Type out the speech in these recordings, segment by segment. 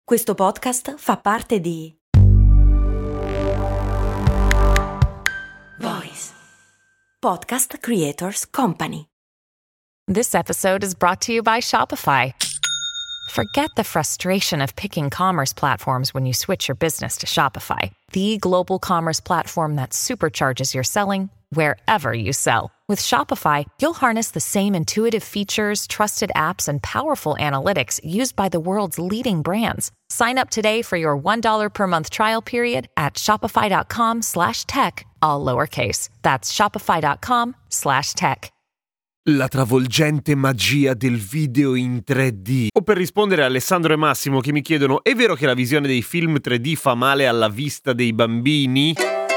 Questo podcast fa parte di Voice Podcast Creators Company. This episode is brought to you by Shopify. Forget the frustration of picking commerce platforms when you switch your business to Shopify, the global commerce platform that supercharges your selling wherever you sell. With Shopify, you'll harness the same intuitive features, trusted apps, and powerful analytics used by the world's leading brands. Sign up today for your $1 per month trial period at shopify.com/tech, all lowercase. That's shopify.com/tech. La travolgente magia del video in 3D. O per rispondere a Alessandro e Massimo che mi chiedono: è vero che la visione dei film 3D fa male alla vista dei bambini?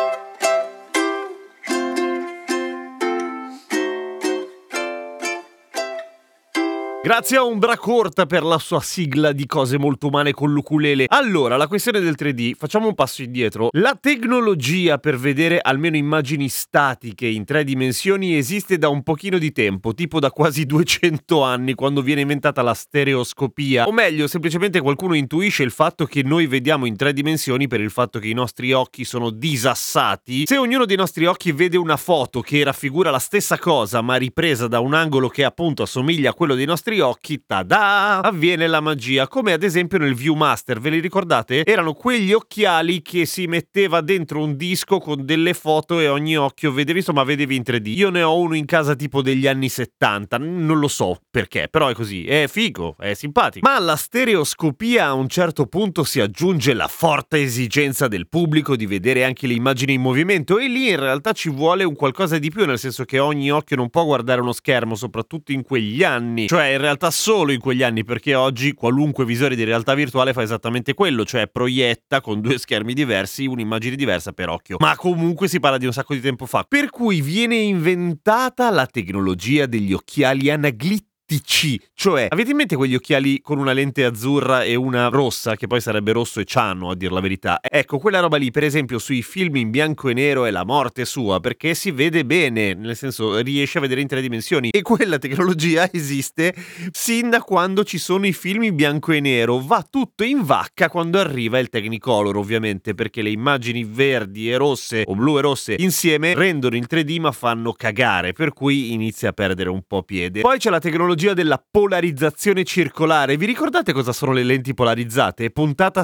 Grazie a Ombra Corta per la sua sigla di cose molto umane con l'ukulele. Allora, la questione del 3D, facciamo un passo indietro. La tecnologia per vedere almeno immagini statiche in 3 dimensioni esiste da un pochino di tempo, tipo da quasi 200 anni, quando viene inventata la stereoscopia. O meglio, semplicemente qualcuno intuisce il fatto che noi vediamo in 3 dimensioni per il fatto che i nostri occhi sono disassati. Se ognuno dei nostri occhi vede una foto che raffigura la stessa cosa, ma ripresa da un angolo che appunto assomiglia a quello dei nostri occhi, tada! Avviene la magia, come ad esempio nel Viewmaster, ve li ricordate? Erano quegli occhiali che si metteva dentro un disco con delle foto e ogni occhio vedevi, insomma vedevi in 3D. Io ne ho uno in casa tipo degli anni 70, non lo so perché, però è così, è figo, è simpatico. Ma alla stereoscopia a un certo punto si aggiunge la forte esigenza del pubblico di vedere anche le immagini in movimento, e lì in realtà ci vuole un qualcosa di più, nel senso che ogni occhio non può guardare uno schermo, soprattutto in quegli anni, cioè in realtà solo in quegli anni, perché oggi qualunque visore di realtà virtuale fa esattamente quello, cioè proietta con 2 schermi diversi un'immagine diversa per occhio. Ma comunque si parla di un sacco di tempo fa, per cui viene inventata la tecnologia degli occhiali anaglittici. Cioè, avete in mente quegli occhiali con una lente azzurra e una rossa, che poi sarebbe rosso e ciano a dir la verità? Ecco, quella roba lì, per esempio, sui film in bianco e nero è la morte sua, perché si vede bene, nel senso riesce a vedere in 3 dimensioni, e quella tecnologia esiste sin da quando ci sono i film in bianco e nero. Va tutto in vacca quando arriva il Technicolor, ovviamente, perché le immagini verdi e rosse o blu e rosse insieme rendono il 3D ma fanno cagare, per cui inizia a perdere un po' piede. Poi c'è la tecnologia della polarizzazione circolare. Vi ricordate cosa sono le lenti polarizzate? Puntata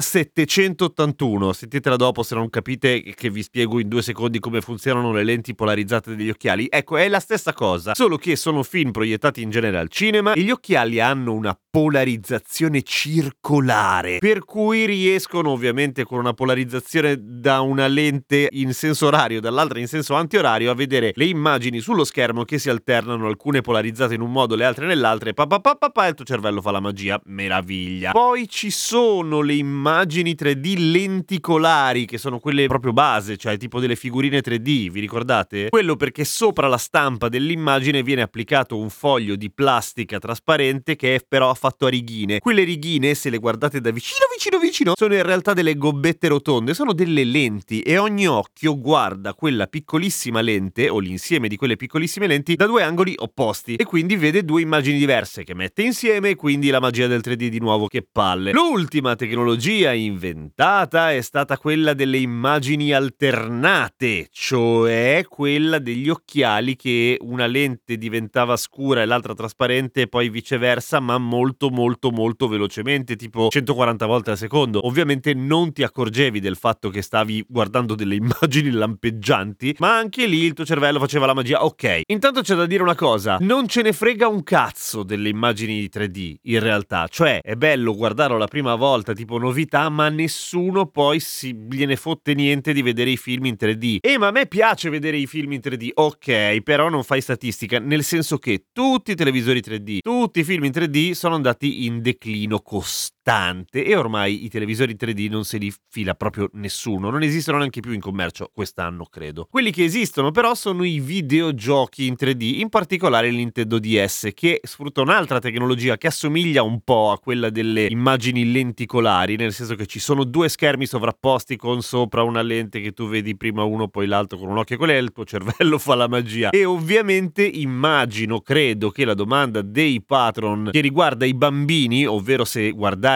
781, sentitela dopo se non capite, che vi spiego in 2 secondi come funzionano le lenti polarizzate degli occhiali. Ecco, è la stessa cosa, solo che sono film proiettati in genere al cinema e gli occhiali hanno una polarizzazione circolare, per cui riescono, ovviamente con una polarizzazione da una lente in senso orario, dall'altra in senso antiorario, a vedere le immagini sullo schermo che si alternano, alcune polarizzate in un modo, le altre nell'altro, e il tuo cervello fa la magia, meraviglia. Poi ci sono le immagini 3D lenticolari, che sono quelle proprio base, cioè tipo delle figurine 3D, vi ricordate? Quello perché sopra la stampa dell'immagine viene applicato un foglio di plastica trasparente che è però fatto a righine. Quelle righine, se le guardate da vicino, sono in realtà delle gobbette rotonde, sono delle lenti, e ogni occhio guarda quella piccolissima lente o l'insieme di quelle piccolissime lenti da 2 angoli opposti, e quindi vede 2 immagini diverse che mette insieme, e quindi la magia del 3D di nuovo, che palle. L'ultima tecnologia inventata è stata quella delle immagini alternate, cioè quella degli occhiali che una lente diventava scura e l'altra trasparente, e poi viceversa, ma molto velocemente, tipo 140 volte al secondo. Ovviamente non ti accorgevi del fatto che stavi guardando delle immagini lampeggianti, ma anche lì il tuo cervello faceva la magia. Ok, intanto c'è da dire una cosa: non ce ne frega un cazzo delle immagini di 3D in realtà, cioè è bello guardarlo la prima volta tipo novità, ma nessuno poi gliene fotte niente di vedere i film in 3D. Ma a me piace vedere i film in 3D, ok, però non fai statistica, nel senso che tutti i televisori 3D, tutti i film in 3D sono andati in declino costante, e ormai i televisori 3D non se li fila proprio nessuno, non esistono neanche più in commercio quest'anno, credo. Quelli che esistono però sono i videogiochi in 3D, in particolare il Nintendo DS, che sfrutta un'altra tecnologia che assomiglia un po' a quella delle immagini lenticolari, nel senso che ci sono 2 schermi sovrapposti con sopra una lente che tu vedi prima uno poi l'altro con un occhio, e qual è, il tuo cervello fa la magia. E ovviamente immagino, credo che la domanda dei patron che riguarda i bambini, ovvero se guardare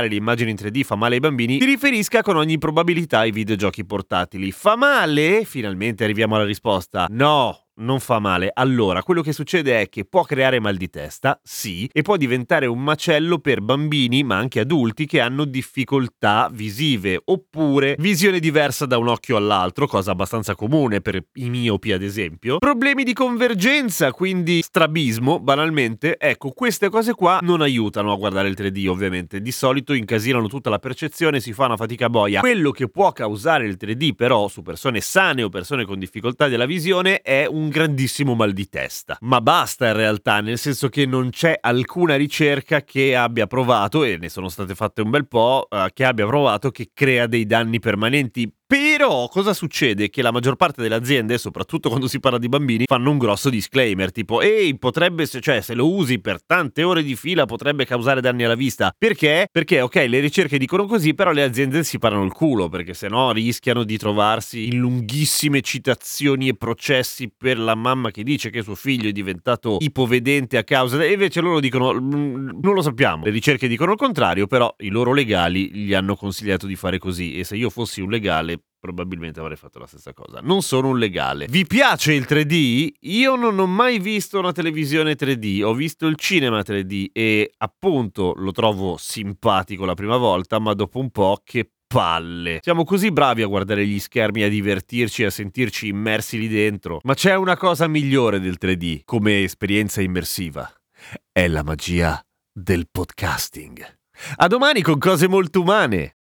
guardare le immagini in 3D fa male ai bambini, si riferisca con ogni probabilità ai videogiochi portatili. Fa male? Finalmente arriviamo alla risposta. No, non fa male. Allora, quello che succede è che può creare mal di testa, sì, e può diventare un macello per bambini, ma anche adulti che hanno difficoltà visive, oppure visione diversa da un occhio all'altro, cosa abbastanza comune per i miopi ad esempio. Problemi di convergenza, quindi strabismo, banalmente. Ecco, queste cose qua non aiutano a guardare il 3D, ovviamente. Di solito incasinano tutta la percezione, si fa una fatica boia. Quello che può causare il 3D, però, su persone sane o persone con difficoltà della visione è un grandissimo mal di testa. Ma basta in realtà, nel senso che non c'è alcuna ricerca che abbia provato, e ne sono state fatte un bel po', che abbia provato che crea dei danni permanenti. Però cosa succede? Che la maggior parte delle aziende, soprattutto quando si parla di bambini, fanno un grosso disclaimer tipo ehi, potrebbe, se lo usi per tante ore di fila potrebbe causare danni alla vista. Perché? Perché ok, le ricerche dicono così, però le aziende si parano il culo, perché sennò rischiano di trovarsi in lunghissime citazioni e processi per la mamma che dice che suo figlio è diventato ipovedente a causa e invece loro dicono non lo sappiamo. Le ricerche dicono il contrario, però i loro legali gli hanno consigliato di fare così, e se io fossi un legale probabilmente avrei fatto la stessa cosa. Non sono un legale. Vi piace il 3D? Io non ho mai visto una televisione 3D, ho visto il cinema 3D e appunto lo trovo simpatico la prima volta, ma dopo un po' che palle. Siamo così bravi a guardare gli schermi, a divertirci, a sentirci immersi lì dentro. Ma c'è una cosa migliore del 3D come esperienza immersiva. È la magia del podcasting. A domani con cose molto umane.